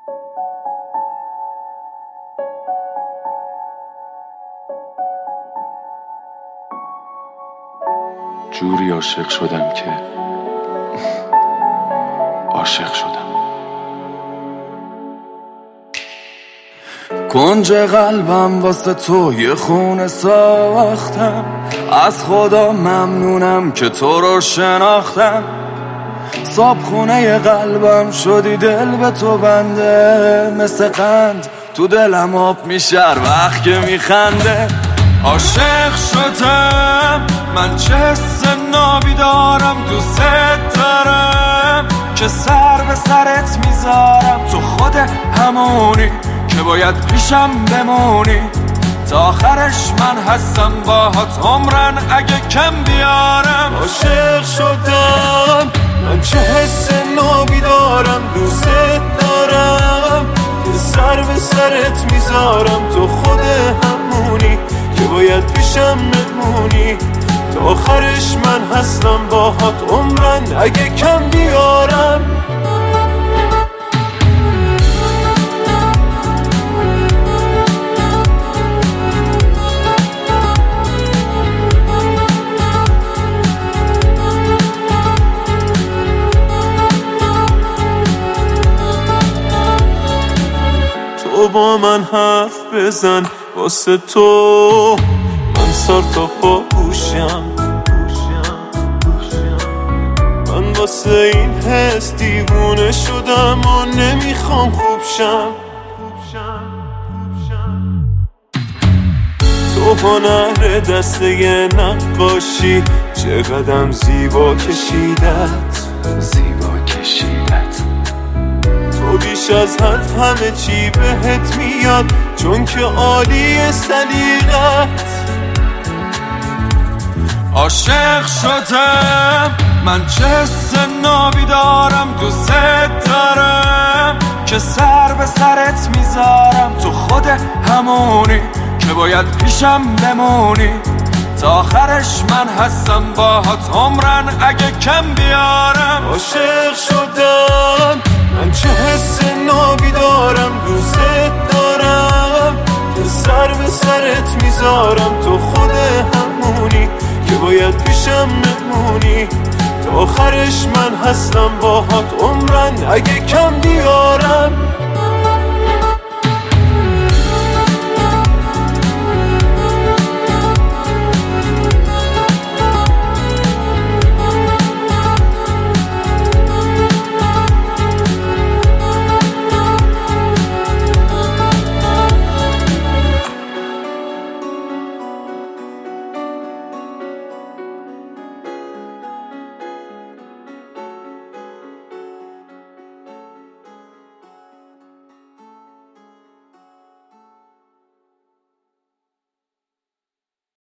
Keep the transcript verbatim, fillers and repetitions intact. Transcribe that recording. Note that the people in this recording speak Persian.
جوری عاشق شدم که عاشق شدم. کنج قلبم واسه تو یه خونه ساختم، از خدا ممنونم که تو رو شناختم. صابخونه قلبم شدی دل به تو بنده، مثل قند تو دلم آب میشه هر وقت که میخنده. عاشق شدم من، چه حس نابی دارم، دوست دارم که سر به سرت میذارم. تو خود همونی که باید پیشم بمونی، تا آخرش من هستم باهات عمرن اگه کم بیارم. عاشق شدم من، چه حس نابی دارم، دوست دارم که سر به سرت میذارم. تو خود همونی که باید پیشم بمونی، تا آخرش من هستم باهات عمرن اگه کم بیارم. تو با من حرف بزن، واسه تو من سر تا پا پوشم. من واسه این حس دیوونه شدم و نمیخوام خوب شم. تو هنر دسته نقاشی، چقدرم زیبا کشیدت، زیبا کشیدت. تو بیش از حد همه چی بهت میاد، چون که عالی سلیقت. عاشق شدم من، چه حس نابی دارم، دوست دارم که سر به سرت میذارم. تو خود همونی که باید پیشم بمونی، تا آخرش من هستم باهات عمرن اگه کم بیارم. عاشق شدم من، چه حس نابی دارم، دوست دارم که سر به سرت میذارم. تو خود همونی که باید پیشم بمونی، تا آخرش من هستم باهات عمرن اگه کم بیارم.